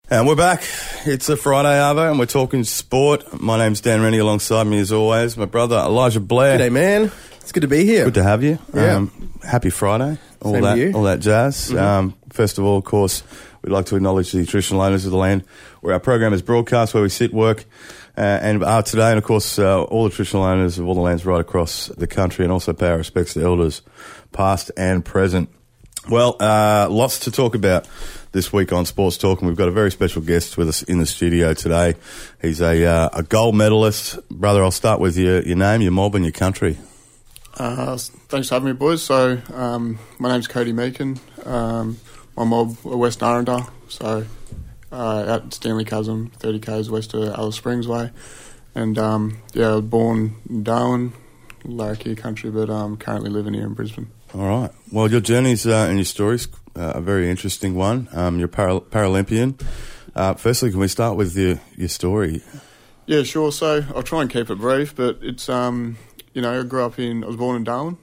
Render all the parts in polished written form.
And we're back. It's a Friday, Arvo, and we're talking sport. My name's Dan Rennie, alongside me as always, my brother Elijah Blair. G'day, man. It's good to be here. Good to have you. Yeah. Happy Friday. All Same to you. all that jazz. Mm-hmm. First of all, of course, we'd like to acknowledge the traditional owners of the land where our program is broadcast, where we sit, work, and are today. And, of course, all the traditional owners of all the lands right across the country, and also pay our respects to elders, past and present. Well, lots to talk about this week on Sports Talk, and we've got a very special guest with us in the studio today. He's a gold medalist. Brother, I'll start with your name, your mob, and your country. Thanks for having me, boys. So, my name's Cody Meakin. My mob are West Narrandale, so at Stanley Chasm, 30 k's west of Alice Springs way. And, I was born in Darwin, Larrakia country, but currently living here in Brisbane. All right. Well, your journeys and your stories a very interesting one. You're Paralympian. Firstly, can we start with your story? Yeah, sure. So I'll try and keep it brief, but it's I was born in Darwin.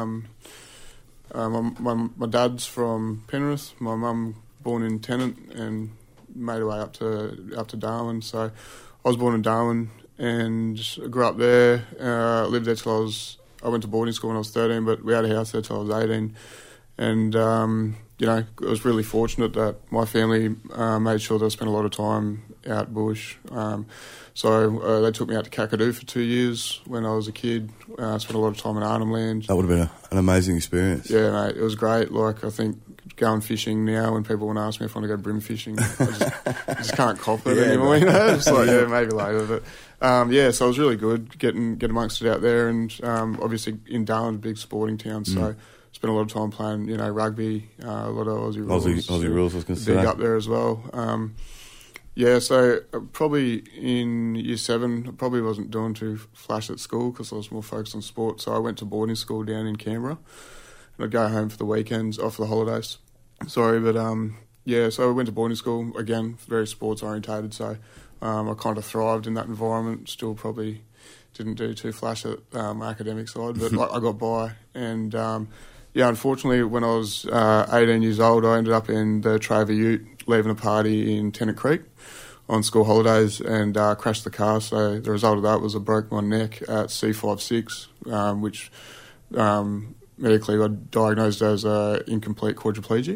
My dad's from Penrith. My mum born in Tennant and made her way up to Darwin. So I was born in Darwin and grew up there. Lived there till I went to boarding school when I was 13, but we had a house there till I was 18. And, I was really fortunate that my family made sure that I spent a lot of time out bush. So they took me out to Kakadu for 2 years when I was a kid. Spent a lot of time in Arnhem Land. That would have been an amazing experience. Yeah, mate, it was great. Like, I think going fishing now, when people want to ask me if I want to go brim fishing, I just can't cop it anymore, you know? It's like, maybe later. But, so it was really good getting amongst it out there. And obviously in Darwin's a big sporting town, so spent a lot of time playing, rugby, a lot of Aussie rules. Aussie rules, I was going to say. Big up there as well. So probably in year 7, I probably wasn't doing too flash at school because I was more focused on sport. So I went to boarding school down in Canberra. And I'd go home for the weekends, off for the holidays. So I went to boarding school, again, very sports orientated. So I kind of thrived in that environment. Still probably didn't do too flash at my academic side, but I got by. And unfortunately, when I was 18 years old, I ended up in the Traver Ute, leaving a party in Tennant Creek on school holidays and crashed the car. So the result of that was I broke my neck at C5-6, which medically got diagnosed as incomplete quadriplegic.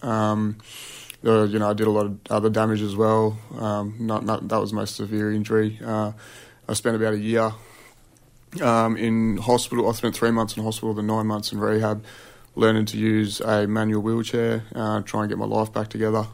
I did a lot of other damage as well. That was my most severe injury. I spent about a year in hospital. I spent 3 months in hospital, then 9 months in rehab, learning to use a manual wheelchair, try and get my life back together.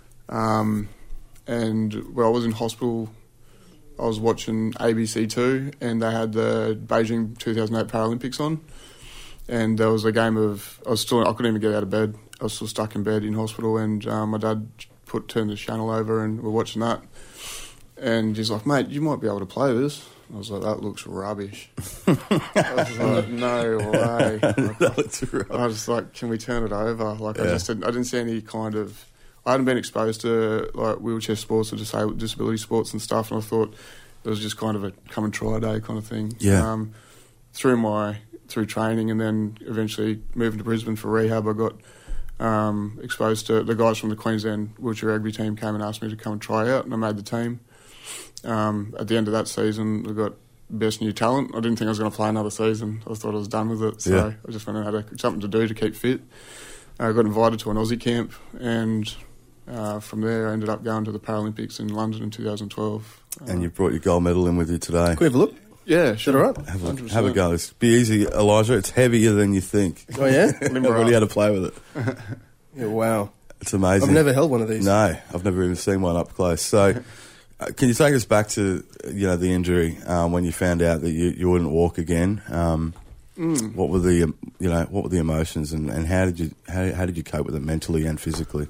And when I was in hospital, I was watching ABC2, and they had the Beijing 2008 Paralympics on. And there was a game of, I couldn't even get out of bed. I was still stuck in bed in hospital, and my dad turned the channel over, and we're watching that. And he's like, "Mate, you might be able to play this." I was like, "That looks rubbish." I was like, "No way." That looks rubbish. I was like, "Can we turn it over?" I didn't see any kind of. I hadn't been exposed to like wheelchair sports or disability sports and stuff, and I thought it was just kind of a come and try day kind of thing. Yeah. Through training, and then eventually moving to Brisbane for rehab, I got exposed to the guys from the Queensland wheelchair rugby team came and asked me to come and try out, and I made the team. At the end of that season, we got best new talent. I didn't think I was going to play another season. I thought I was done with it, so I just went and had something to do to keep fit. I got invited to an Aussie camp, and from there I ended up going to the Paralympics in London in 2012. And you brought your gold medal in with you today. Can we have a look? Yeah, sure. All right. Have a go. It's be easy, Elijah. It's heavier than you think. Oh, yeah? I've already had to play with it. Yeah, wow. It's amazing. I've never held one of these. No, I've never even seen one up close. So can you take us back to the injury when you found out that you wouldn't walk again? What were the emotions and how did you cope with it mentally and physically?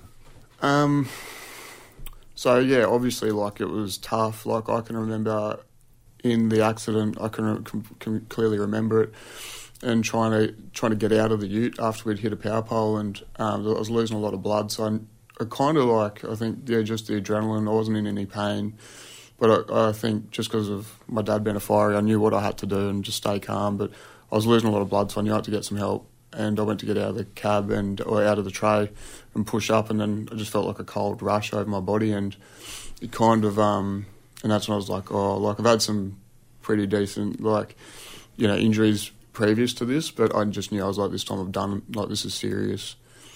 Obviously, like, it was tough. Like, I can remember in the accident, I can clearly remember it, and trying to get out of the ute after we'd hit a power pole, and I was losing a lot of blood. So I kind of just the adrenaline. I wasn't in any pain, but I think just because of my dad being a fiery, I knew what I had to do and just stay calm. But I was losing a lot of blood, so I knew I had to get some help. and I went to get out of the cab or out of the tray and push up, and then I just felt like a cold rush over my body, and it kind of and that's when I was like, I've had some pretty decent injuries previous to this, but I just knew I was like, this time I've done, like, this is serious.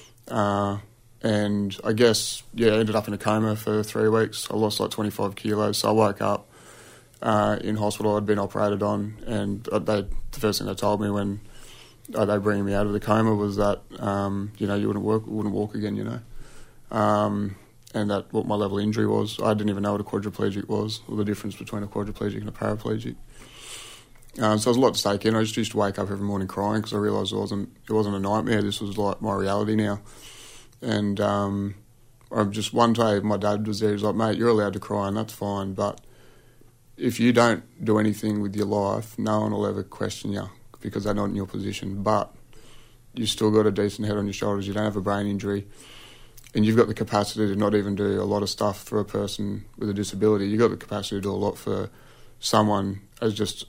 And I guess, I ended up in a coma for 3 weeks. I lost like 25 kilos, so I woke up in hospital. I'd been operated on, and the first thing they told me when they bringing me out of the coma was that you wouldn't walk again, and that what my level of injury was. I didn't even know what a quadriplegic was, or the difference between a quadriplegic and a paraplegic. So it was a lot to take in. I just used to wake up every morning crying because I realised it wasn't a nightmare. This was like my reality now. And one day my dad was there. He was like, mate, you're allowed to cry and that's fine, but if you don't do anything with your life, no one will ever question you because they're not in your position. But you've still got a decent head on your shoulders. You don't have a brain injury. And you've got the capacity to not even do a lot of stuff for a person with a disability. You've got the capacity to do a lot for someone as just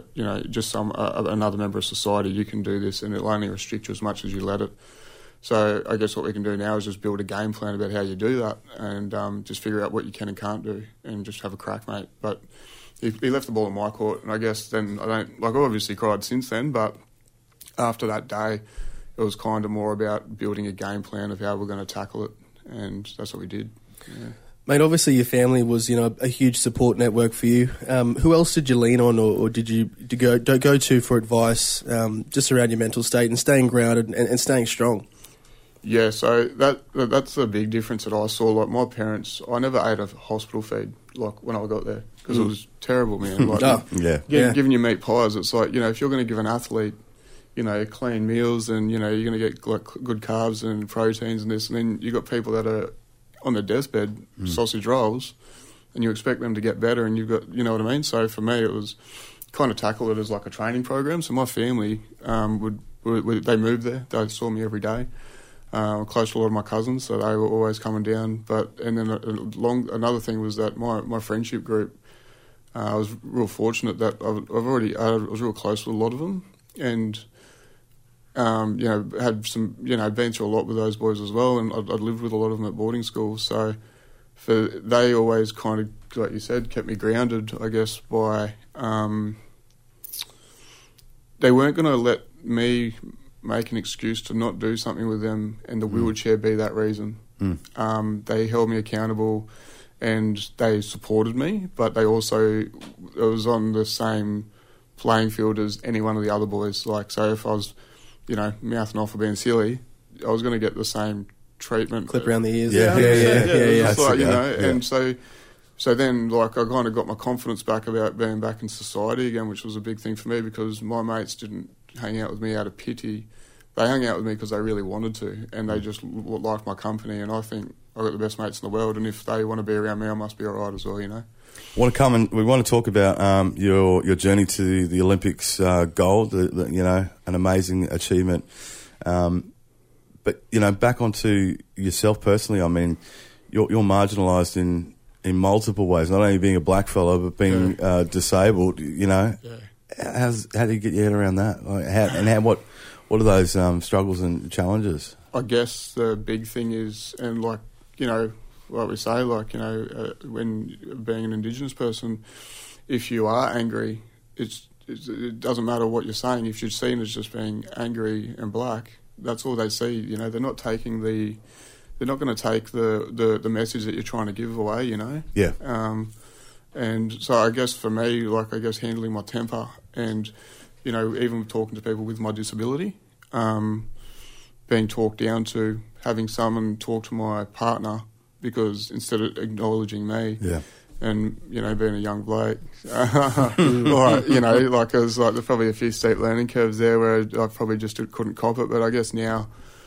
another member of society. You can do this, and it'll only restrict you as much as you let it. So I guess what we can do now is just build a game plan about how you do that, and just figure out what you can and can't do, and just have a crack, mate. But he left the ball in my court, and I guess then I've obviously cried since then, but after that day, it was kind of more about building a game plan of how we're going to tackle it, and that's what we did. Yeah. Mate, obviously your family was, a huge support network for you. Who else did you lean on, or did you go to for advice just around your mental state and staying grounded and staying strong? Yeah, so that's the big difference that I saw. Like, my parents, I never ate a hospital feed, like, when I got there, because it was terrible, man. Like, giving you meat pies, it's like, if you're going to give an athlete, clean meals and, you're going to get, like, good carbs and proteins and this, and then you got people that are on their deathbed, sausage rolls, and you expect them to get better, and you've got, you know what I mean? So for me, it was kind of tackle it as like a training program. So my family they moved there. They saw me every day. Close to a lot of my cousins, so they were always coming down. And then another thing was that my friendship group, I was real fortunate that I was real close with a lot of them, and had some, been through a lot with those boys as well, and I'd lived with a lot of them at boarding school. So they always kind of, like you said, kept me grounded, I guess, by they weren't going to let me make an excuse to not do something with them and the wheelchair be that reason. They held me accountable and they supported me, but they also, it was on the same playing field as any one of the other boys. Like, so if I was, mouthing off for being silly, I was going to get the same treatment. Clip around the ears. Yeah. Yeah. Like, and so then, like, I kind of got my confidence back about being back in society again, which was a big thing for me because my mates didn't hang out with me out of pity. They hung out with me because they really wanted to, and they just liked my company. And I think I've got the best mates in the world, and if they want to be around me, I must be all right as well, We want to talk about your journey to the Olympics gold, an amazing achievement. But back onto yourself personally. I mean, you're marginalised in multiple ways. Not only being a black fella, but being disabled. How do you get your head around that? What are those struggles and challenges? I guess the big thing is, and like we say, when being an Indigenous person, if you are angry, it doesn't matter what you're saying. If you're seen as just being angry and black, that's all they see. They're not taking they're not going to take the message that you're trying to give away. Yeah. And so I guess for me, handling my temper and even talking to people with my disability, being talked down to, having someone talk to my partner, because instead of acknowledging me, and being a young bloke, there's probably a few steep learning curves there where I probably just couldn't cop it. But I guess now,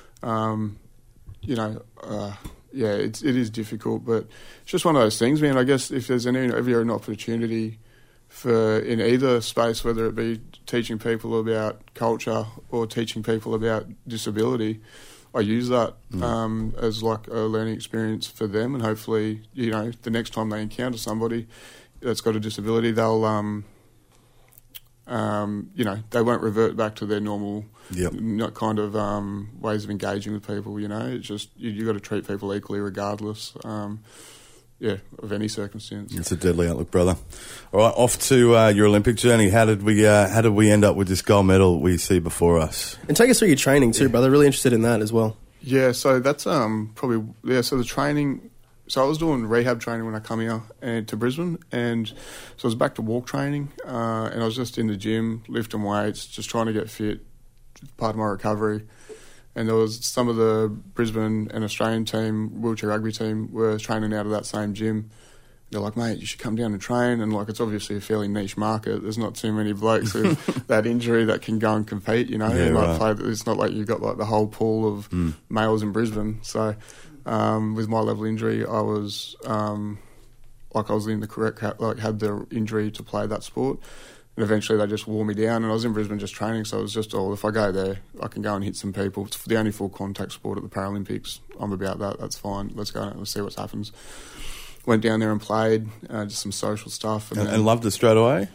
it is difficult, but it's just one of those things, man. I guess if there's ever an opportunity for in either space, whether it be teaching people about culture or teaching people about disability, I use that as like a learning experience for them, and hopefully, the next time they encounter somebody that's got a disability, they'll they won't revert back to their normal Yep. kind of ways of engaging with people. It's just you got to treat people equally regardless. Of any circumstance. It's a deadly outlook, brother. All right, off to your Olympic journey. How did we end up with this gold medal we see before us? And take us through your training too, brother. Really interested in that as well. Yeah, so that's so the training. So I was doing rehab training when I come here and to Brisbane, and so I was back to walk training, and I was just in the gym lifting weights, just trying to get fit, part of my recovery. And there was some of the Brisbane and Australian team, wheelchair rugby team, were training out of that same gym. They're like, mate, you should come down and train. And it's obviously a fairly niche market. There's not too many blokes with that injury that can go and compete, Yeah, right. It's not like you've got the whole pool of males in Brisbane. So with my level injury, I was I was in the correct, had the injury to play that sport. And eventually they just wore me down, and I was in Brisbane just training, so it was just, if I go there, I can go and hit some people. It's the only full contact sport at the Paralympics. I'm about that, that's fine. Let's go and see what happens. Went down there and played, just some social stuff. And loved it straight away?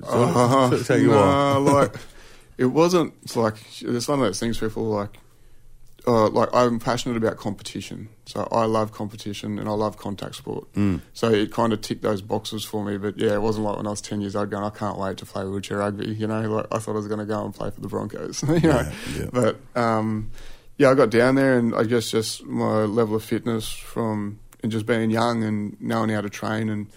It wasn't, it's one of those things people I'm passionate about competition. So I love competition and I love contact sport. So it kind of ticked those boxes for me. But yeah, it wasn't like when I was 10 years old going, I can't wait to play wheelchair rugby. I thought I was going to go and play for the Broncos. Yeah. But I got down there, and I guess just my level of fitness and just being young and knowing how to train, and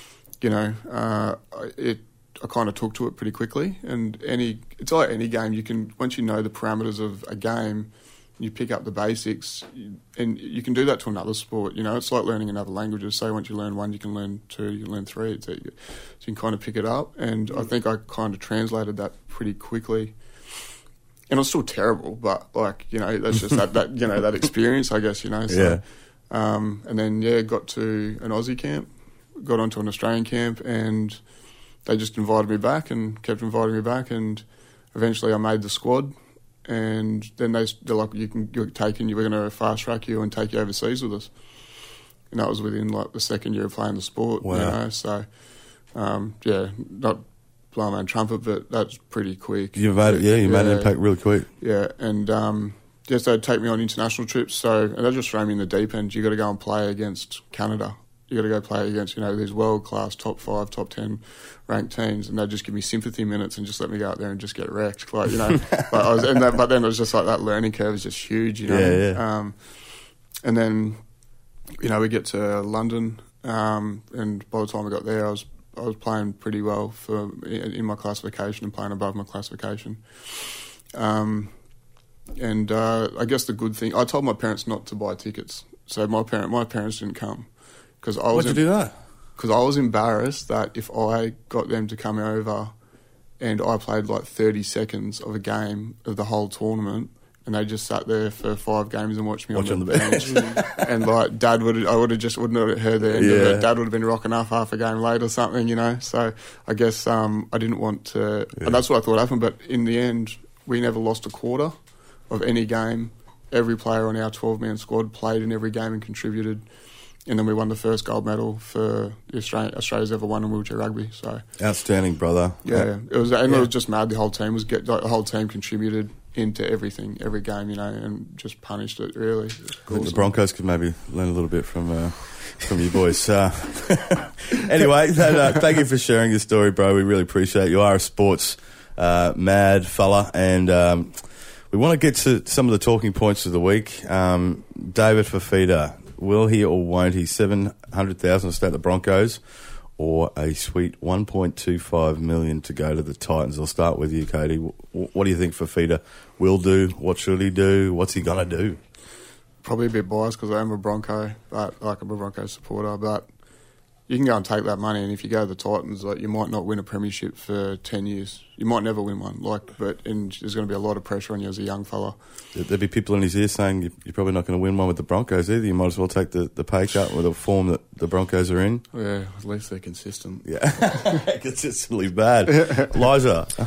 I kind of took to it pretty quickly. And it's like any game, once you know the parameters of a game, you pick up the basics, and you can do that to another sport. It's like learning another language. So once you learn one, you can learn two, you can learn three. So you can kind of pick it up. And I think I kind of translated that pretty quickly. And I was still terrible, but that's just that experience, I guess. So, yeah. And then got to an Aussie camp, got onto an Australian camp, and they just invited me back and kept inviting me back, and eventually I made the squad. And then they're like, we're going to fast track you and take you overseas with us. And that was within the second year of playing the sport. Wow. So, not blowing my own trumpet, but that's pretty quick. You made an impact really quick. Yeah, and they'd take me on international trips. So, and they just throw me in the deep end. You got to go and play against Canada. You got to go play against, these world-class top 5, top 10 ranked teams, and they'd just give me sympathy minutes and just let me go out there and just get wrecked. But then it was just that learning curve is just huge, Yeah. And then, we get to London, and by the time I got there, I was playing pretty well in my classification and playing above my classification. And I guess the good thing, I told my parents not to buy tickets, so my parents didn't come. Why'd you do that? Because I was embarrassed that if I got them to come over and I played 30 seconds of a game of the whole tournament, and they just sat there for 5 games and watched me on the bench, and Dad wouldn't have heard the end of it. Dad would have been rocking up half a game late or something, So I guess I didn't want to, and that's what I thought happened. But in the end, we never lost a quarter of any game. Every player on our 12-man squad played in every game and contributed. And then we won the first gold medal for Australia's ever won in wheelchair rugby. So outstanding, brother. Yeah, it was, and it was just mad. The whole team the whole team contributed into everything, every game, and just punished it. Really, awesome. The Broncos could maybe learn a little bit from you boys. Anyway, thank you for sharing your story, bro. We really appreciate it. You are a sports mad fella, and we want to get to some of the talking points of the week. David Fifita. Will he or won't he $700,000 to stay at the Broncos, or a sweet $1.25 million to go to the Titans? I'll start with you, Cody. What do you think Fifita will do? What should he do? What's he gonna do? Probably a bit biased because I am a Bronco, but I'm a Broncos supporter. But you can go and take that money, and if you go to the Titans, you might not win a premiership for 10 years. You might never win one. And there's going to be a lot of pressure on you as a young fella. There'd be people in his ear saying you're probably not going to win one with the Broncos either. You might as well take the pay cut with the form that the Broncos are in. Yeah, at least they're consistent. Yeah, consistently bad. Liza.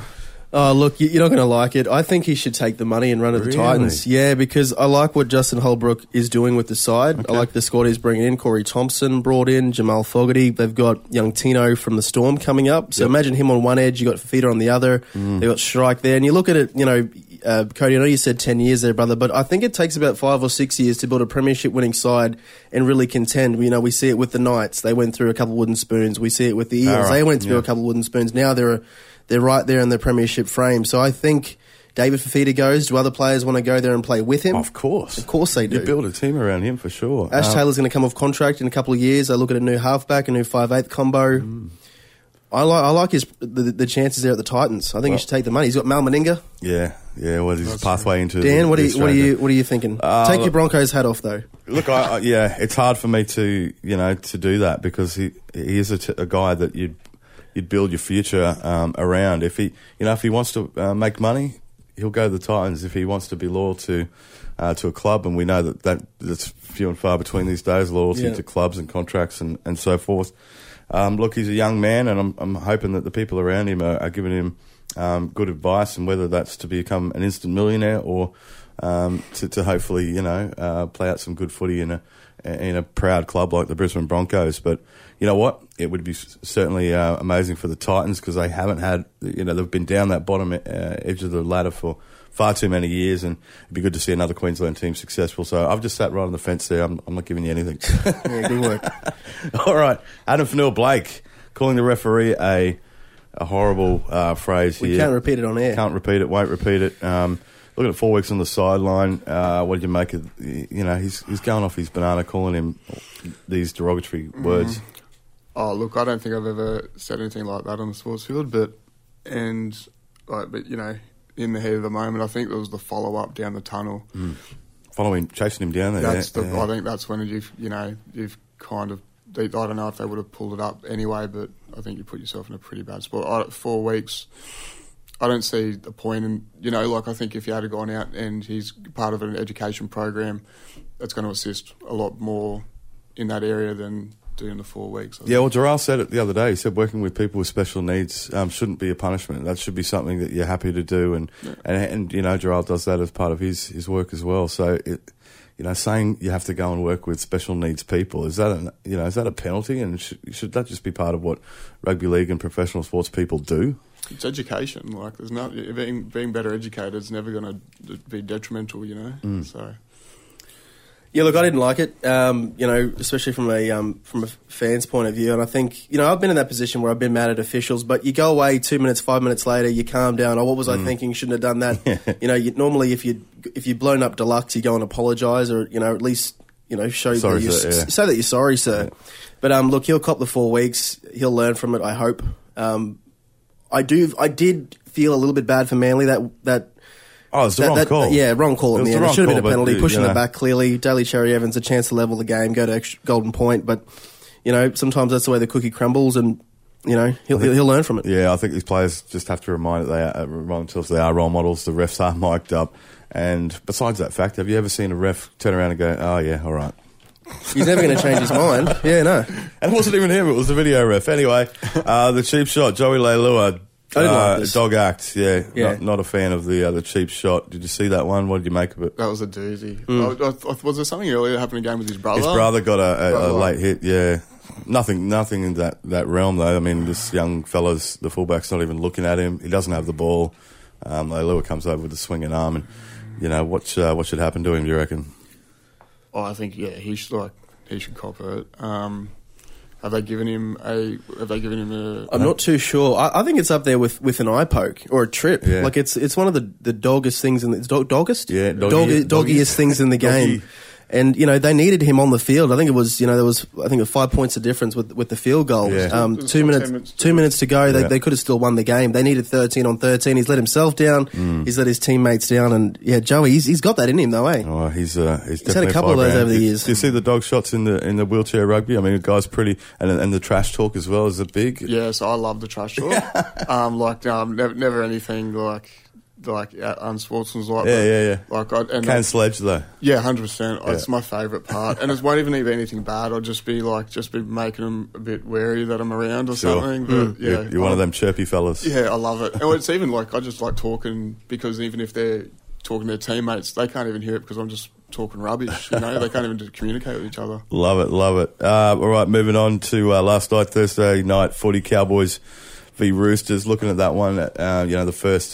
Oh, look, you're not going to like it. I think he should take the money and run to the Titans. Yeah, because I like what Justin Holbrook is doing with the side. Okay. I like the squad he's bringing in. Corey Thompson brought in, Jamal Fogarty. They've got young Tino from the Storm coming up. So imagine him on one edge. You got Fafita on the other. They've got Strike there. And you look at it, Cody, I know you said 10 years there, brother, but I think it takes about 5 or 6 years to build a premiership winning side and really contend. We see it with the Knights. They went through a couple of wooden spoons. We see it with the Eels. They went through a couple of wooden spoons. Now they're right there in the premiership frame. So I think David Fafita goes. Do other players want to go there and play with him? Of course. Of course they do. You build a team around him for sure. Ash Taylor's going to come off contract in a couple of years. They look at a new halfback, a new 5'8" combo. I like the chances there at the Titans. I think he should take the money. He's got Mal Meninga. Yeah. What is his pathway into? Dan, what are you thinking? Take your Broncos hat off though. Look, it's hard for me to do that because he is a guy that you'd build your future around. If he wants to make money, he'll go to the Titans. If he wants to be loyal to a club, and we know that's few and far between these days, loyalty to clubs and contracts and so forth. Look, he's a young man, and I'm hoping that the people around him are giving him good advice, and whether that's to become an instant millionaire or to hopefully play out some good footy in a proud club like the Brisbane Broncos. But you know what? It would be certainly amazing for the Titans because they haven't had, they've been down that bottom edge of the ladder for far too many years, and it'd be good to see another Queensland team successful. So I've just sat right on the fence there. I'm not giving you anything. Yeah, good work. All right, Adam Fanua-Blake calling the referee a horrible phrase here. We can't repeat it on air. Can't repeat it, won't repeat it. Looking at 4 weeks on the sideline, what did you make of, he's going off his banana calling him these derogatory words. Oh, look, I don't think I've ever said anything like that on the sports field, but in the heat of the moment, I think there was the follow-up down the tunnel. Chasing him down there. I think that's when you've kind of, I don't know if they would have pulled it up anyway, but I think you put yourself in a pretty bad spot. 4 weeks, I don't see the point in, I think if you had gone out and he's part of an education program, that's going to assist a lot more in that area than doing the 4 weeks. Yeah, well, Gerald said it the other day. He said working with people with special needs shouldn't be a punishment. That should be something that you're happy to do. And Gerald does that as part of his work as well. So, saying you have to go and work with special needs people, is that a penalty? And should that just be part of what rugby league and professional sports people do? It's education. Like, there's not being better educated is never going to be detrimental. So. Yeah, look, I didn't like it, especially from a fan's point of view. And I think, I've been in that position where I've been mad at officials, but you go away 2 minutes, 5 minutes later, you calm down. Oh, what was I thinking? Shouldn't have done that. Normally if you've blown up deluxe, you go and apologise or, at least, show sorry, say that you're sorry, sir. Yeah. But, look, he'll cop the 4 weeks. He'll learn from it, I hope. I did feel a little bit bad for Manly that Oh, it's the wrong call. Yeah, wrong call in the end. It should have been a penalty, pushing it back clearly. Daly Cherry-Evans a chance to level the game, go to extra golden point. But, sometimes that's the way the cookie crumbles and, he'll learn from it. Yeah, I think these players just have to remind themselves they are role models. The refs are mic'd up. And besides that fact, have you ever seen a ref turn around and go, oh, yeah, all right? He's never going to change his mind. Yeah, no. And it wasn't even him. It was the video ref. Anyway, the cheap shot, Joey Leilua. I didn't like this. Dog act, yeah. Not a fan of the cheap shot. Did you see that one? What did you make of it? That was a doozy. Was there something earlier that happened in a game with his brother? His brother got a late hit, yeah. Nothing in that realm, though. I mean, this young fella's, the fullback's not even looking at him. He doesn't have the ball. Leilua comes over with a swinging arm. And, what should happen to him, do you reckon? Oh, I think, he should cop it. Have they given him a? I'm not too sure. I think it's up there with an eye poke or a trip. Yeah. Like it's one of the doggest things in the doggest. Yeah, doggiest things in the game. And they needed him on the field. I think it was there was 5 points of difference with the field goal. Yeah. 2 minutes to go. They could have still won the game. They needed 13 on 13. He's let himself down. He's let his teammates down. And Joey, he's got that in him though, eh? Oh, he's definitely had a couple of those over the years. Do you see the dog shots in the wheelchair rugby? I mean, the guy's pretty, and the trash talk as well. Is it big? Yes, I love the trash talk. Never anything like like unsportsmanlike. Yeah. Can sledge though. Yeah, 100%. It's my favourite part, and it won't even be anything bad. I'll just be making them a bit wary that I'm around or something. But You're one of them chirpy fellas. Yeah, I love it. And it's even like I just like talking, because even if they're talking to their teammates, they can't even hear it because I'm just talking rubbish. They can't even communicate with each other. Love it. All right, moving on to last night, Thursday night footy, Cowboys v Roosters. Looking at that one, the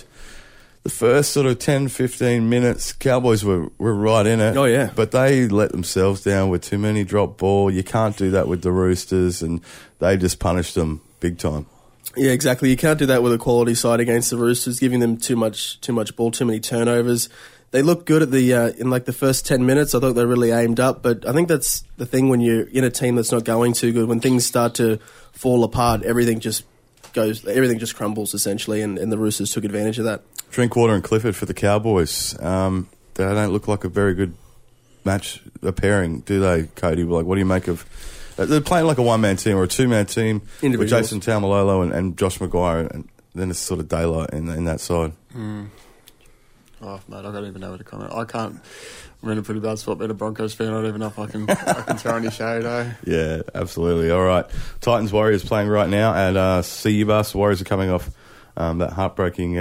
first sort of 10-15 minutes, Cowboys were right in it. Oh, yeah. But they let themselves down with too many drop ball. You can't do that with the Roosters, and they just punished them big time. Yeah, exactly. You can't do that with a quality side against the Roosters, giving them too much ball, too many turnovers. They looked good at in the first 10 minutes. I thought they really aimed up, but I think that's the thing when you're in a team that's not going too good. When things start to fall apart, everything just crumbles essentially, and the Roosters took advantage of that. Drinkwater and Clifford for the Cowboys. They don't look like a very good match, a pairing, do they, Cody? Like, what do you make of? They're playing like a one-man team or a two-man team with Jason Taumalolo and Josh Maguire, and then it's sort of daylight in that side. Oh, mate, I don't even know where to comment. I can't. I'm in a pretty bad spot being a Broncos fan. I don't even know if I can throw any shade, eh? Yeah, absolutely. All right. Titans-Warriors playing right now at CU-Bus. Warriors are coming off that heartbreaking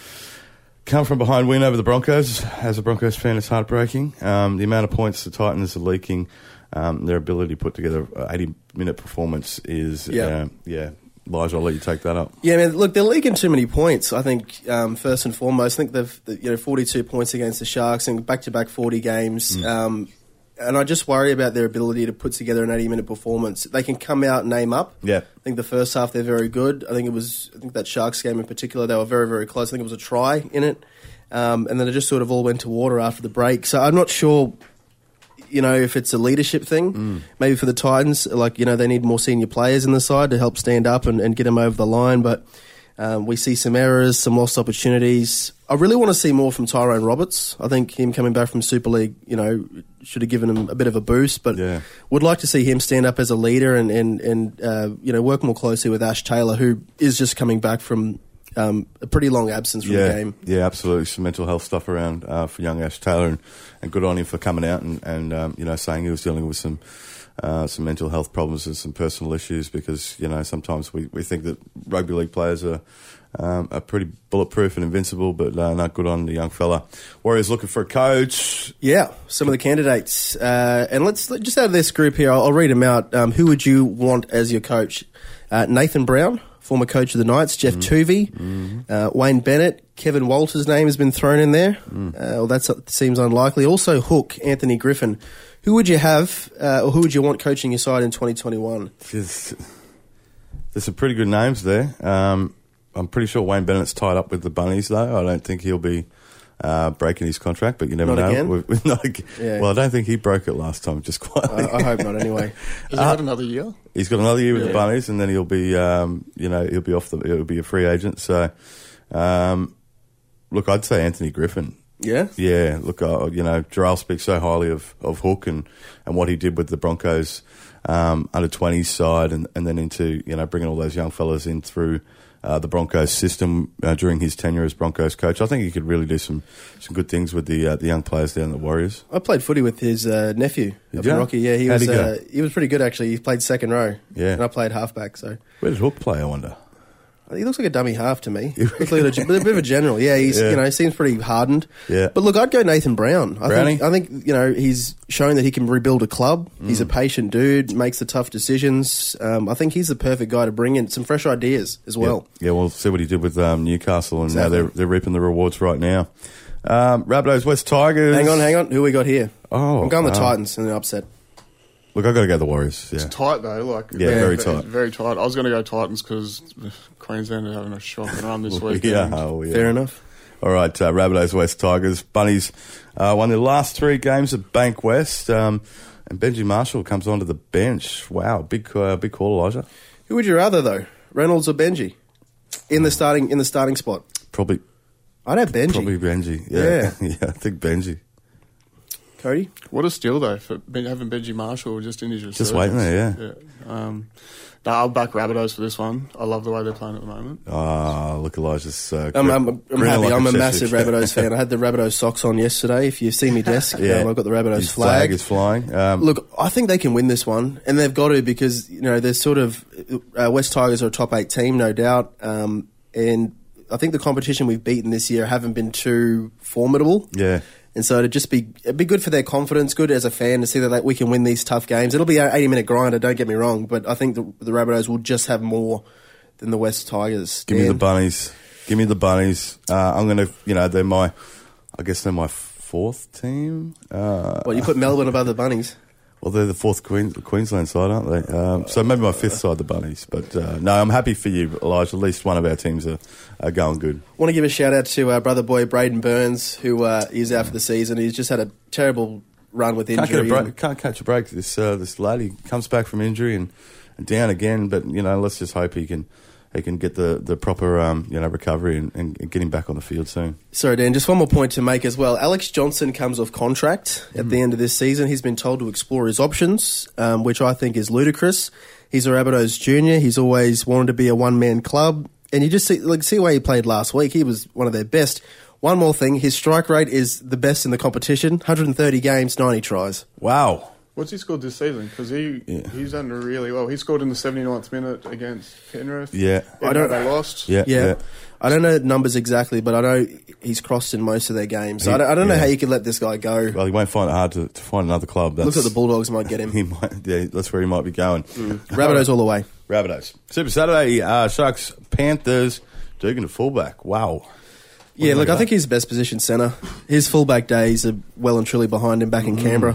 come from behind win over the Broncos. As a Broncos fan, it's heartbreaking. The amount of points the Titans are leaking, their ability to put together an 80-minute performance is, Elijah, I'll let you take that up. Yeah, man, look, they're leaking too many points. I think, first and foremost, I think they've 42 points against the Sharks and back-to-back 40 games. And I just worry about their ability to put together an 80-minute performance. They can come out and aim up. Yeah. I think the first half they're very good. I think that Sharks game in particular, they were very, very close. I think it was a try in it. And then it just sort of all went to water after the break. So I'm not sure, if it's a leadership thing. Maybe for the Titans, they need more senior players in the side to help stand up and get them over the line. But we see some errors, some lost opportunities. I really want to see more from Tyrone Roberts. I think him coming back from Super League, should have given him a bit of a boost. But would like to see him stand up as a leader and work more closely with Ash Taylor, who is just coming back from a pretty long absence from the game. Yeah, absolutely. Some mental health stuff around for young Ash Taylor, and good on him for coming out and saying he was dealing with some mental health problems and some personal issues, because sometimes we think that rugby league players are pretty bulletproof and invincible, but not good on the young fella. Warriors looking for a coach. Yeah, some of the candidates. And let's just out of this group here, I'll read them out. Who would you want as your coach? Nathan Brown, former coach of the Knights. Jeff Tuvey, Wayne Bennett. Kevin Walters' name has been thrown in there. Well, that seems unlikely. Also, Hook, Anthony Griffin. Who would you have, or who would you want coaching your side in 2021? There's some pretty good names there. I'm pretty sure Wayne Bennett's tied up with the Bunnies, though. I don't think he'll be breaking his contract, but you never know. Again? Not again. Yeah. Well, I don't think he broke it last time, just quietly. I hope not, anyway. Has he had another year? He's got another year with the Bunnies, and then he'll be, he'll be he'll be a free agent. So, look, I'd say Anthony Griffin. Yeah? Yeah, look, Jarrell speaks so highly of Hook and what he did with the Broncos under-20s side, and then into, bringing all those young fellas in through the Broncos system during his tenure as Broncos coach. I think he could really do some good things with the young players down at the Warriors. I played footy with his nephew up in Rocky. Yeah, he was pretty good, actually. He played second row. Yeah. And I played halfback. So where did Hook play, I wonder? He looks like a dummy half to me. Looks like a bit of a general. Yeah, he's seems pretty hardened. Yeah. But look, I'd go Nathan Brown. I think he's shown that he can rebuild a club. He's a patient dude, makes the tough decisions. I think he's the perfect guy to bring in some fresh ideas as well. Yeah, we'll see what he did with Newcastle, and now they're reaping the rewards right now. Rabbitohs, West Tigers. Hang on. Who we got here? Oh, I'm going the Titans in the upset. Look, I've got to go the Warriors. Yeah. It's tight, though. Very tight. Very tight. I was going to go Titans because Queensland are having a shocking run this week. Yeah. Fair enough. All right, Rabbitohs, West Tigers. Bunnies won their last 3 games at Bank West, and Benji Marshall comes onto the bench. Wow, big call, Elijah. Who would you rather, though, Reynolds or Benji, in the starting spot? Probably. I'd have Benji. Probably Benji. Yeah. Yeah, I think Benji. Cody? What a steal, though, for having Benji Marshall just in his resurgence. Just waiting there, yeah. No, I'll back Rabbitohs for this one. I love the way they're playing at the moment. Oh, look, Elijah's... I'm happy. I'm a massive Rabbitohs fan. I had the Rabbitohs socks on yesterday. If you see me desk, I've got the Rabbitohs His flag. is flying. Look, I think they can win this one, and they've got to because, they're sort of... West Tigers are a top 8 team, no doubt, and I think the competition we've beaten this year haven't been too formidable. Yeah. And so it'd be good for their confidence, good as a fan to see that we can win these tough games. It'll be an 80-minute grinder, don't get me wrong, but I think the Rabbitohs will just have more than the West Tigers. Give me the Bunnies. I'm going to, they're my 4th team. You put Melbourne above the Bunnies? Well, they're the 4th Queensland side, aren't they? So maybe my 5th side, the Bunnies. But no, I'm happy for you, Elijah. At least one of our teams are going good. I want to give a shout out to our brother boy, Braden Burns, who is out for the season. He's just had a terrible run with injury. Can't catch a break. This lad, he comes back from injury and down again. But, let's just hope he can get the proper recovery and get him back on the field soon. Sorry, Dan, just one more point to make as well. Alex Johnson comes off contract at the end of this season. He's been told to explore his options, which I think is ludicrous. He's a Rabbitohs junior. He's always wanted to be a one-man club. And you just see the way he played last week. He was one of their best. One more thing, his strike rate is the best in the competition. 130 games, 90 tries. Wow. What's he scored this season? Because he's done really well. He scored in the 79th minute against Penrith. Yeah. They lost. Yeah. I don't know the numbers exactly, but I know he's crossed in most of their games. So I don't know how you could let this guy go. Well, he won't find it hard to find another club. Looks like the Bulldogs might get him. He might. Yeah, that's where he might be going. Rabbitohs all the way. Rabbitohs. Super Saturday, Sharks, Panthers, Dugan to fullback. Wow. Yeah, look, I think he's the best positioned centre. His fullback days are well and truly behind him back in Canberra.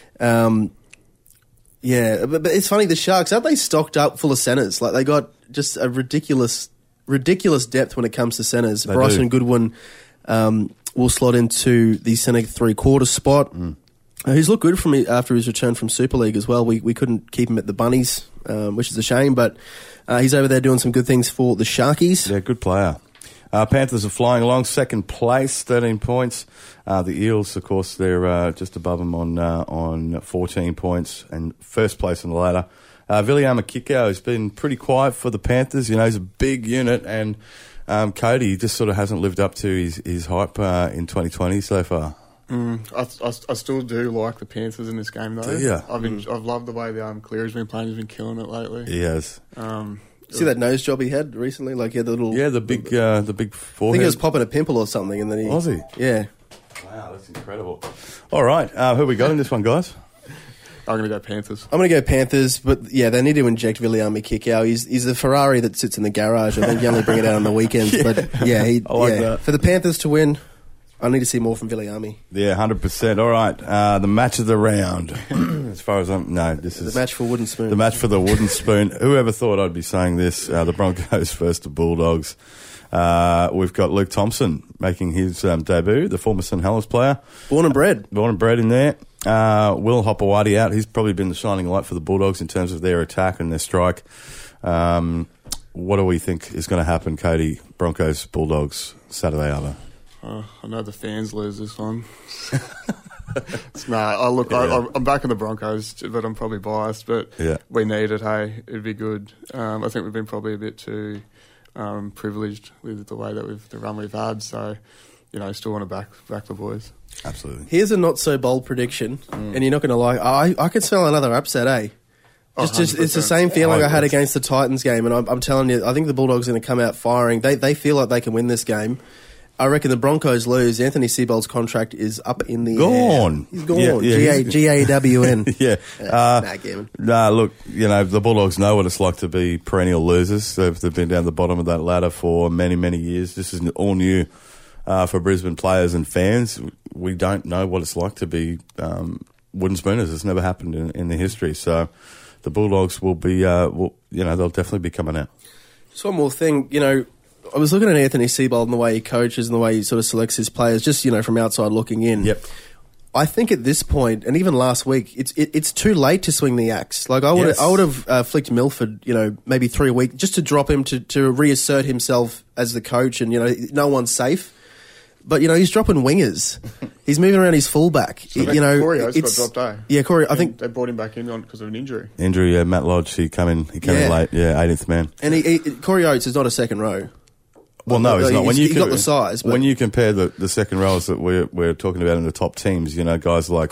Yeah, but it's funny, the Sharks, aren't they stocked up full of centres? Like, they got just a ridiculous depth when it comes to centres. Bryson Goodwin will slot into the centre 3/4 spot. He's looked good after his return from Super League as well. We couldn't keep him at the Bunnies, which is a shame, but he's over there doing some good things for the Sharkies. Yeah, good player. Panthers are flying along, second place, 13 points. The Eels, of course, they're just above them on 14 points, and first place on the ladder. Viliama Kikau has been pretty quiet for the Panthers. He's a big unit, and Cody just sort of hasn't lived up to his hype in 2020 so far. I still do like the Panthers in this game, though. Yeah, I've loved the way Cleary's been playing. He's been killing it lately. He has. See that nose job he had recently? Like he had the little... Yeah, the big forehead. I think he was popping a pimple or something, and then he... Was he? Yeah. Wow, that's incredible. All right, who we got in this one, guys? I'm going to go Panthers. I'm going to go Panthers, but yeah, they need to inject Viliami Kikau. He's the Ferrari that sits in the garage. I think you only bring it out on the weekends. Yeah. But yeah, I like that. For the Panthers to win, I need to see more from Viliami. Yeah, 100%. All right, the match of the round. As far as this is the match for Wooden Spoon. The match for the Wooden Spoon. Whoever thought I'd be saying this? The Broncos versus the Bulldogs. We've got Luke Thompson making his debut, the former St Helens player. Born and bred in there. Will Hopewadi out. He's probably been the shining light for the Bulldogs in terms of their attack and their strike. What do we think is going to happen, Cody? Broncos, Bulldogs, Saturday Arvo. I know the fans lose this one. I'm backing the Broncos, but I'm probably biased. But we need it, hey. It'd be good. I think we've been probably a bit too privileged with the way that the run we've had. So, still want to back the boys. Absolutely. Here's a not so bold prediction, and you're not going to like. I could smell another upset, eh? It's the same feeling I had against the Titans game, and I'm telling you, I think the Bulldogs are going to come out firing. They feel like they can win this game. I reckon the Broncos lose. Anthony Seibold's contract is up in the air. He's gone. G-A-W-N. Yeah. Look, the Bulldogs know what it's like to be perennial losers. They've been down the bottom of that ladder for many, many years. This is all new for Brisbane players and fans. We don't know what it's like to be wooden spooners. It's never happened in the history. So the Bulldogs will be, they'll definitely be coming out. Just one more thing, I was looking at Anthony Seibold and the way he coaches and the way he sort of selects his players, just, from outside looking in. Yep. I think at this point, and even last week, it's too late to swing the axe. Like I would have flicked Milford, maybe 3 weeks just to drop him to reassert himself as the coach, and no one's safe. but he's dropping wingers. He's moving around his fullback. Corey Oates got dropped, eh? Yeah, Corey. I think they brought him back in because of an injury. Yeah. Matt Lodge, he came in late. Yeah, 18th man. And Corey Oates is not a second row. Well, no, he's not. He's got the size. But when you compare the second rows that we're talking about in the top teams, guys like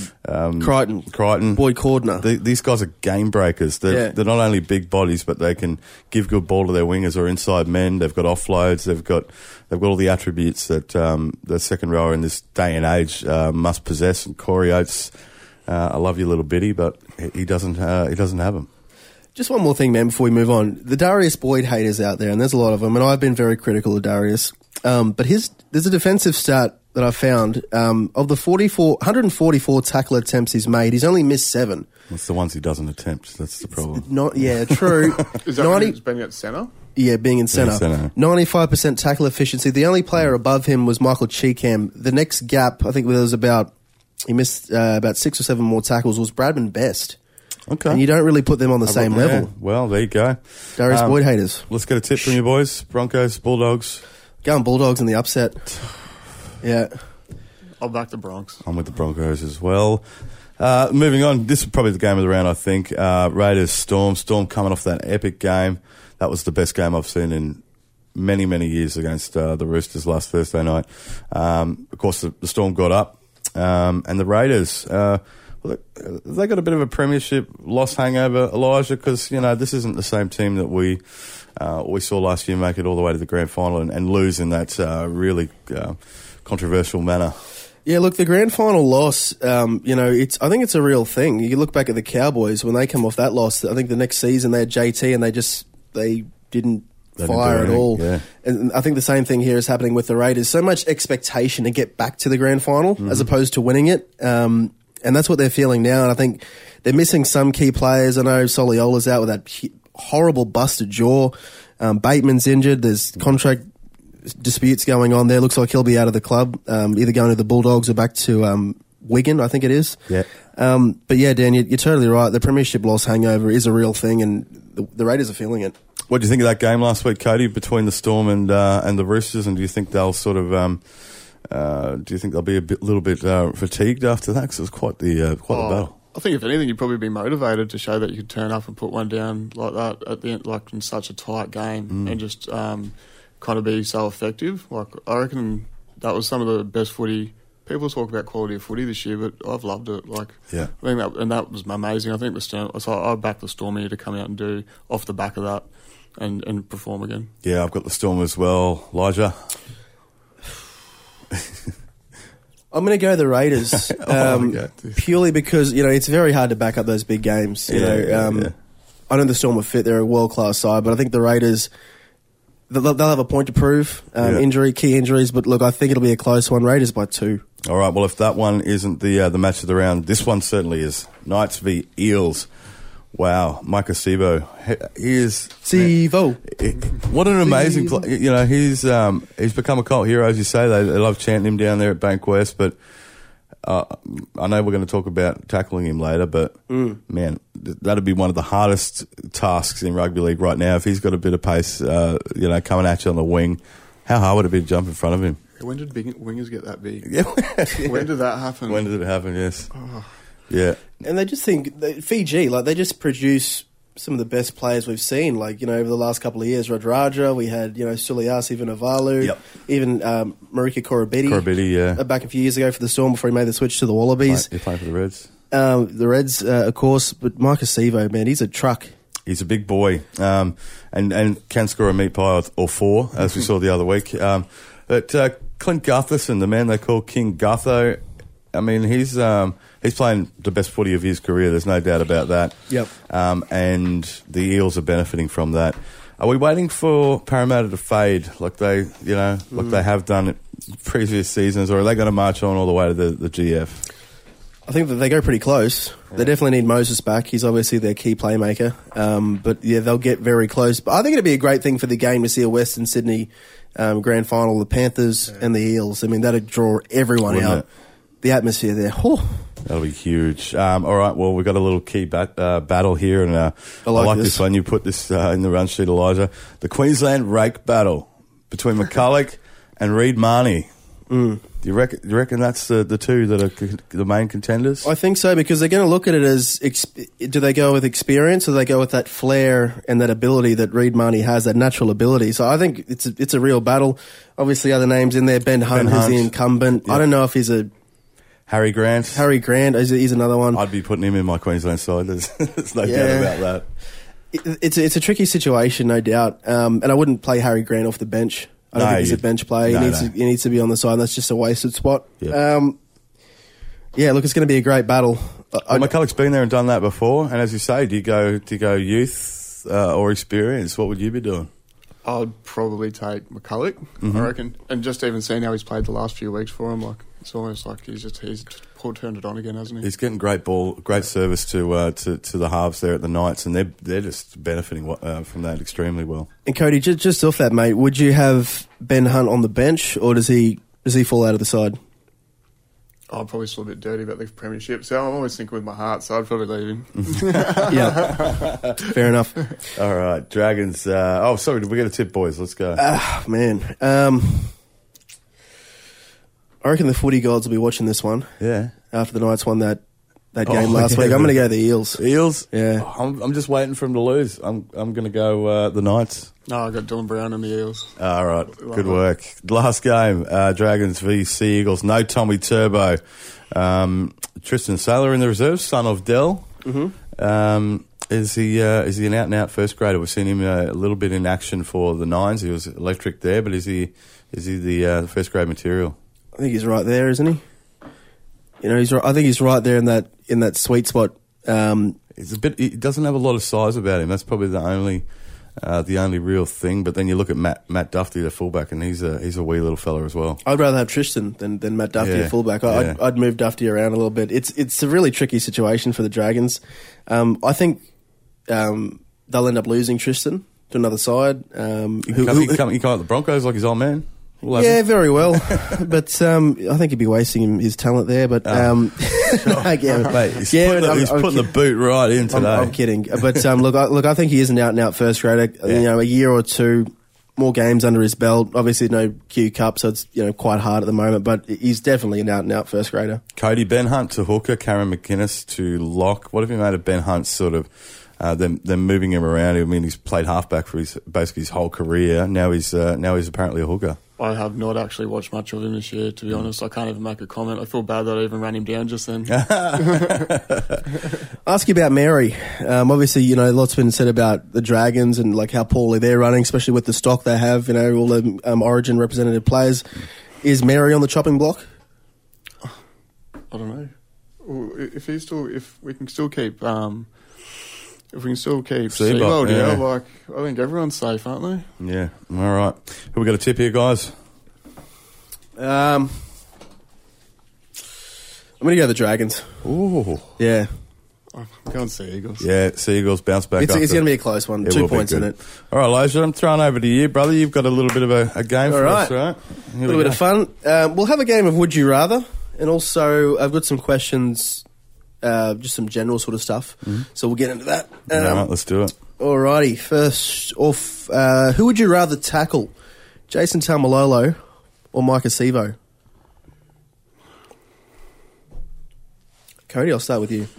Crichton, Boyd Cordner. These guys are game breakers. They're not only big bodies, but they can give good ball to their wingers or inside men. They've got offloads. They've got all the attributes that the second rower in this day and age must possess. And Corey Oates, I love you, little bitty, but he doesn't have them. Just one more thing, man, before we move on. The Darius Boyd haters out there, and there's a lot of them, and I've been very critical of Darius. But there's a defensive stat that I found. Of the 144 tackle attempts he's made, he's only missed 7. It's the ones he doesn't attempt. That's the problem. True. Is that when he's being at centre? Yeah, being in centre. 95% tackle efficiency. The only player above him was Michael Cheekham. The next gap, I think there was he missed about 6 or 7 more tackles, was Bradman Best. Okay. And you don't really put them on the same level. Well, there you go. Darius Boyd haters. Let's get a tip from you boys. Broncos, Bulldogs. Going Bulldogs in the upset. Yeah. I'll back the Bronx. I'm with the Broncos as well. Moving on, this is probably the game of the round, I think. Raiders, Storm. Storm coming off that epic game. That was the best game I've seen in many, many years against the Roosters last Thursday night. Of course, the Storm got up. And the Raiders... they got a bit of a premiership loss hangover, Elijah, because this isn't the same team that we saw last year make it all the way to the grand final and lose in that really controversial manner. Yeah, look, the grand final loss, I think it's a real thing. You look back at the Cowboys when they come off that loss. I think the next season they had JT and they didn't fire at all. Yeah. And I think the same thing here is happening with the Raiders. So much expectation to get back to the grand final as opposed to winning it. And that's what they're feeling now. And I think they're missing some key players. I know Soliola's out with that horrible busted jaw. Bateman's injured. There's contract disputes going on there. Looks like he'll be out of the club, either going to the Bulldogs or back to Wigan, I think it is. Yeah. But yeah, Dan, you're totally right. The premiership loss hangover is a real thing, and the Raiders are feeling it. What do you think of that game last week, Cody, between the Storm and the Roosters? And do you think they'll sort of... do you think they'll be little bit fatigued after that? Because it was quite the battle. I think if anything, you'd probably be motivated to show that you could turn up and put one down like that at the end, like in such a tight game, and just kind of be so effective. Like I reckon that was some of the best footy. People talk about quality of footy this year, but I've loved it. Like, yeah, I think that was amazing. I think the Storm. So I backed the Storm here to come out and do off the back of that and perform again. Yeah, I've got the Storm as well, Elijah. I'm going to go the Raiders purely because it's very hard to back up those big games. I know the Storm are fit; they're a world-class side, but I think the Raiders they'll have a point to prove. Key injuries, but look, I think it'll be a close one. Raiders by 2. All right. Well, if that one isn't the match of the round, this one certainly is. Knights v Eels. Wow, Micah Sivo. He is Sivo. What an amazing player. He's become a cult hero, as you say. They love chanting him down there at Bankwest, but I know we're going to talk about tackling him later, but man, that'd be one of the hardest tasks in rugby league right now. If he's got a bit of pace, coming at you on the wing, how hard would it be to jump in front of him? When did wingers get that big? Yeah. When did that happen? When did it happen? Yes. Oh. Yeah. And they just think Fiji, they just produce some of the best players we've seen. Over the last couple of years, Radradra, we had Suliasi Vunivalu, even Marika Korobidi, back a few years ago for the Storm before he made the switch to the Wallabies. He's playing for the Reds. The Reds, of course, but Micah Sivo, man, he's a truck. He's a big boy, and can score a meat pie or 4, as we saw the other week. But Clint Gutherson, the man they call King Gutho, I mean, he's playing the best footy of his career. There's no doubt about that. Yep. And the Eels are benefiting from that. Are we waiting for Parramatta to fade like they have done in previous seasons, or are they going to march on all the way to the GF? I think that they go pretty close. Yeah. They definitely need Moses back. He's obviously their key playmaker. But yeah, they'll get very close. But I think it'd be a great thing for the game to see a Western Sydney grand final, the Panthers and the Eels. I mean, that'd draw everyone out. It? The atmosphere there. Oh. That'll be huge. All right, well, we've got a little key battle here, and I like this one. You put this in the run sheet, Elijah. The Queensland Rake Battle between McCulloch and Reed Marnie. Mm. Do you reckon that's the two that are the main contenders? I think so, because they're going to look at it as, do they go with experience or do they go with that flair and that ability that Reed Mahoney has, that natural ability? So I think it's a real battle. Obviously, other names in there, Ben Hunt, who's the incumbent. Yep. I don't know if he's a... Harry Grant, he's another one. I'd be putting him in my Queensland side. There's no doubt about that. It's a tricky situation, no doubt. And I wouldn't play Harry Grant off the bench. I don't think he's a bench player. He needs to be on the side. That's just a wasted spot. Yep. Look, it's going to be a great battle. McCulloch's been there and done that before. And as you say, do you go youth or experience? What would you be doing? I'd probably take McCulloch, I reckon. And just even seeing how he's played the last few weeks for him, like it's almost like he's just turned it on again, hasn't he? He's getting great service to the halves there at the Knights, and they're just benefiting from that extremely well. And Cody, just off that, mate, would you have Ben Hunt on the bench, or does he fall out of the side? I'm probably still a bit dirty about the premiership, so I'm always thinking with my heart, so I'd probably leave him. Yeah, fair enough. All right, Dragons. Sorry, did we get a tip, boys? Let's go. Man. I reckon the footy gods will be watching this one. Yeah. After the Knights won that game last week. I'm going to go the Eels. Eels? Yeah. I'm just waiting for them to lose. I'm going to go the Knights. No, I got Dylan Brown and the Eels. All right. Good work. Last game, Dragons v Sea Eagles. No Tommy Turbo. Tristan Saylor in the reserve, son of Dell. Mm-hmm. Is he an out-and-out first grader? We've seen him a little bit in action for the Nines. He was electric there, but is he the first grade material? I think he's right there, isn't he? You know, I think he's right there in that sweet spot. He doesn't have a lot of size about him. That's probably the only real thing. But then you look at Matt Duffy, the fullback, and he's a wee little fella as well. I'd rather have Tristan than Matt Duffy, a fullback. I'd move Duffy around a little bit. It's a really tricky situation for the Dragons. I think they'll end up losing Tristan to another side. He come at the Broncos like his old man. Yeah, very well. But I think he'd be wasting his talent there. But he's putting the boot right in today. I'm kidding. But look, I think he is an out-and-out first grader. Yeah. You know, a year or two more games under his belt. Obviously, no Q Cup, so it's quite hard at the moment. But he's definitely an out-and-out first grader. Cody, Ben Hunt to hooker, Karen McInnes to lock. What have you made of Ben Hunt's sort of? Them moving him around. I mean, he's played halfback for basically his whole career. Now he's apparently a hooker. I have not actually watched much of him this year, to be honest. I can't even make a comment. I feel bad that I even ran him down just then. Ask you about Mary. Obviously, lots been said about the Dragons and like how poorly they're running, especially with the stock they have. All the Origin representative players. Is Mary on the chopping block? I don't know. If we can still keep Seabold, I think everyone's safe, aren't they? Yeah. All right. Who we got a tip here, guys? I'm going to go the Dragons. Ooh. Yeah. I'm going Sea Eagles. Yeah, Sea Eagles bounce back. It's going to be a close one. 2 points in it. All right, Elijah, I'm throwing over to you, brother. You've got a little bit of a game for us, right? A little bit of fun. We'll have a game of Would You Rather, and also I've got some questions. Just some general sort of stuff. Mm-hmm. So we'll get into that. All right, let's do it. Alrighty, first off, who would you rather tackle? Jason Taumalolo or Micah Sivo? Cody, I'll start with you.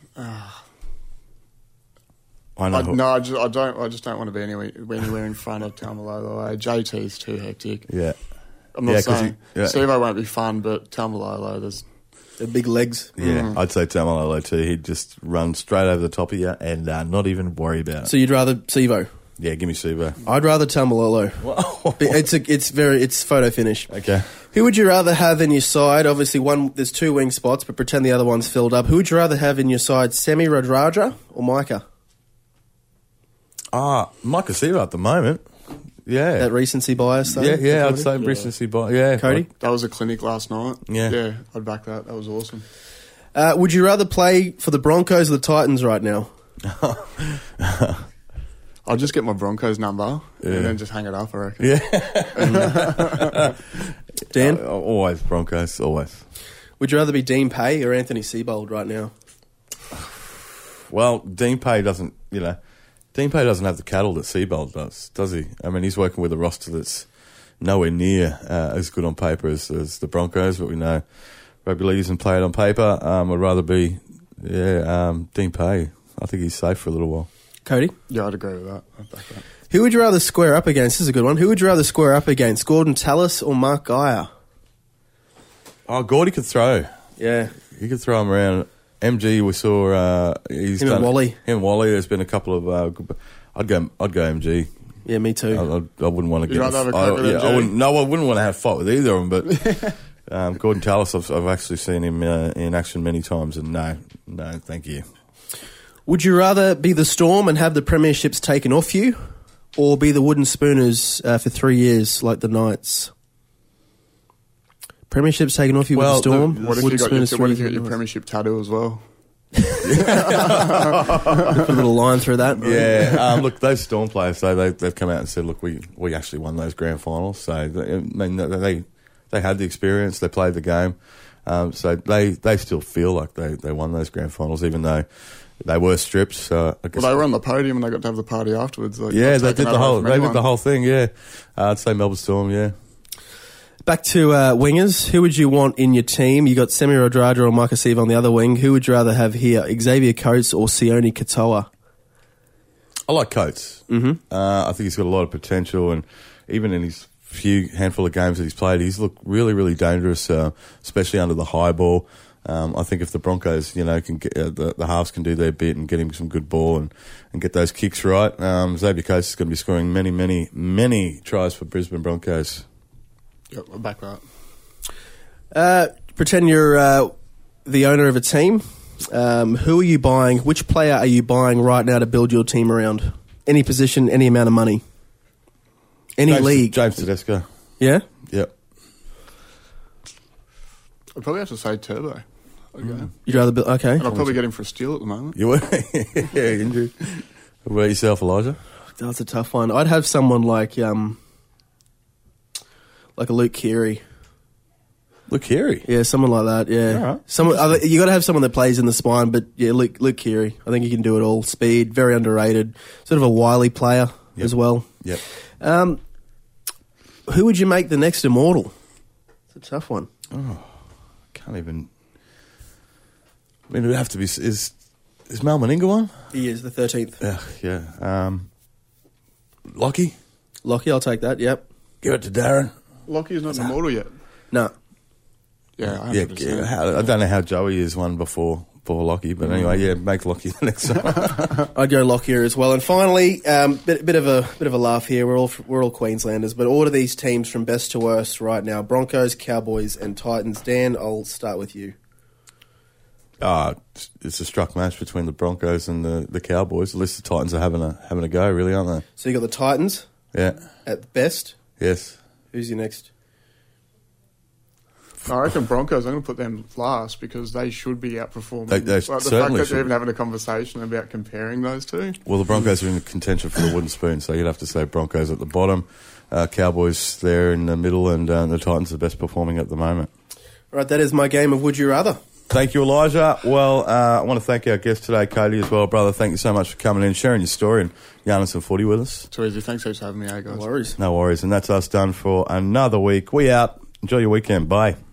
I know. I just don't want to be anywhere in front of Taumalolo. JT's too hectic. Yeah. I'm not saying Sivo won't be fun, but Taumalolo, there's... The big legs. Yeah, I'd say Taumalolo too. He'd just run straight over the top of you and not even worry about it. So you'd rather Sivo? Yeah, give me Sivo. I'd rather Taumalolo. It's photo finish. Okay. Who would you rather have in your side? Obviously, there's 2 wing spots, but pretend the other one's filled up. Who would you rather have in your side, Semi Radradra or Micah? Micah Sivo at the moment. Yeah. That recency bias, though? Yeah, I'd say recency bias. Yeah. Cody? That was a clinic last night. Yeah. Yeah, I'd back that. That was awesome. Would you rather play for the Broncos or the Titans right now? I'll just get my Broncos number and then just hang it up, I reckon. Yeah. Dan? Always Broncos, always. Would you rather be Dean Pay or Anthony Seibold right now? Well, Dean Pay doesn't have the cattle that Seibold does he? I mean, he's working with a roster that's, nowhere near as good on paper as the Broncos, but we know rugby league isn't played on paper. I'd rather be Dean Pay. I think he's safe for a little while. Cody? Yeah, I'd agree with that. I'd back that. Who would you rather square up against? This is a good one. Who would you rather square up against, Gordon Tallis or Mark Geyer? Oh, Gordy could throw. Yeah. He could throw him around. MG, we saw. He's Him done and Wally. Him and Wally. There's been a couple of. I'd go MG. Yeah, me too. I wouldn't want to You'd get. rather have a crack with MG? I wouldn't want to have a fight with either of them. But Gordon Tallis, I've actually seen him in action many times, and no, thank you. Would you rather be the Storm and have the premierships taken off you, or be the Wooden Spooners for 3 years like the Knights? Premierships taken off you with the Storm. What if you got your premiership tattoo as well? Put a little line through that. Yeah, look, those Storm players, they've come out and said, look, we actually won those grand finals. So they had the experience, they played the game. So they still feel like they won those grand finals, even though they were stripped. So I guess they were on the podium and they got to have the party afterwards. Like, yeah, they did the whole thing. Yeah, I'd say Melbourne Storm. Yeah. Back to wingers. Who would you want in your team? You got Semi Radradra or Micah Siva on the other wing. Who would you rather have here, Xavier Coates or Sione Katoa? I like Coates. Mm-hmm. I think he's got a lot of potential, and even in his handful of games that he's played, he's looked really, really dangerous, especially under the high ball. I think if the Broncos, can get, the halves can do their bit and get him some good ball and get those kicks right, Xavier Coates is going to be scoring many, many, many tries for Brisbane Broncos. Yep, I'll back that. Pretend you're the owner of a team. Who are you buying? Which player are you buying right now to build your team around? Any position, any amount of money? Any league? James Tedesco. Yeah? Yep. I'd probably have to say Turbo. You'd rather build... Okay. And I'll probably get him for a steal at the moment. You would? Yeah, injured. What about yourself, Elijah? That's a tough one. I'd have someone like a Luke Keary. Luke Keary? Yeah, someone like that, yeah. All right. You got to have someone that plays in the spine, but yeah, Luke Keary. I think he can do it all. Speed, very underrated. Sort of a wily player as well. Yep. Who would you make the next Immortal? It's a tough one. Oh, can't even... I mean, it would have to be... Is Mal Meninga one? He is, the 13th. Yeah. Lockie? Lockie, I'll take that, yep. Give it to Darren. Lockie's not an Immortal yet. No. Yeah, 100%. I don't know how Joey is one before Lockie, but anyway, yeah, make Lockie the next one. I'd go Lockyer as well. And finally, bit of a laugh here. We're all Queenslanders, but order these teams from best to worst right now: Broncos, Cowboys, and Titans. Dan, I'll start with you. It's a struck match between the Broncos and the Cowboys. At least the Titans are having a go, really, aren't they? So you got the Titans. Yeah. At best. Yes. Who's your next? I reckon Broncos, I'm going to put them last because they should be outperforming. They the fact certainly that should. they're even having a conversation about comparing those two. Well, the Broncos are in contention for the wooden spoon, so you'd have to say Broncos at the bottom, Cowboys there in the middle, and the Titans are best performing at the moment. All right, that is my game of Would You Rather. Thank you, Elijah. Well, I want to thank our guest today, Cody, as well. Brother, thank you so much for coming in, sharing your story and yarning some footy with us. Too easy. Thanks heaps for having me, guys. No worries. No worries. And that's us done for another week. We out. Enjoy your weekend. Bye.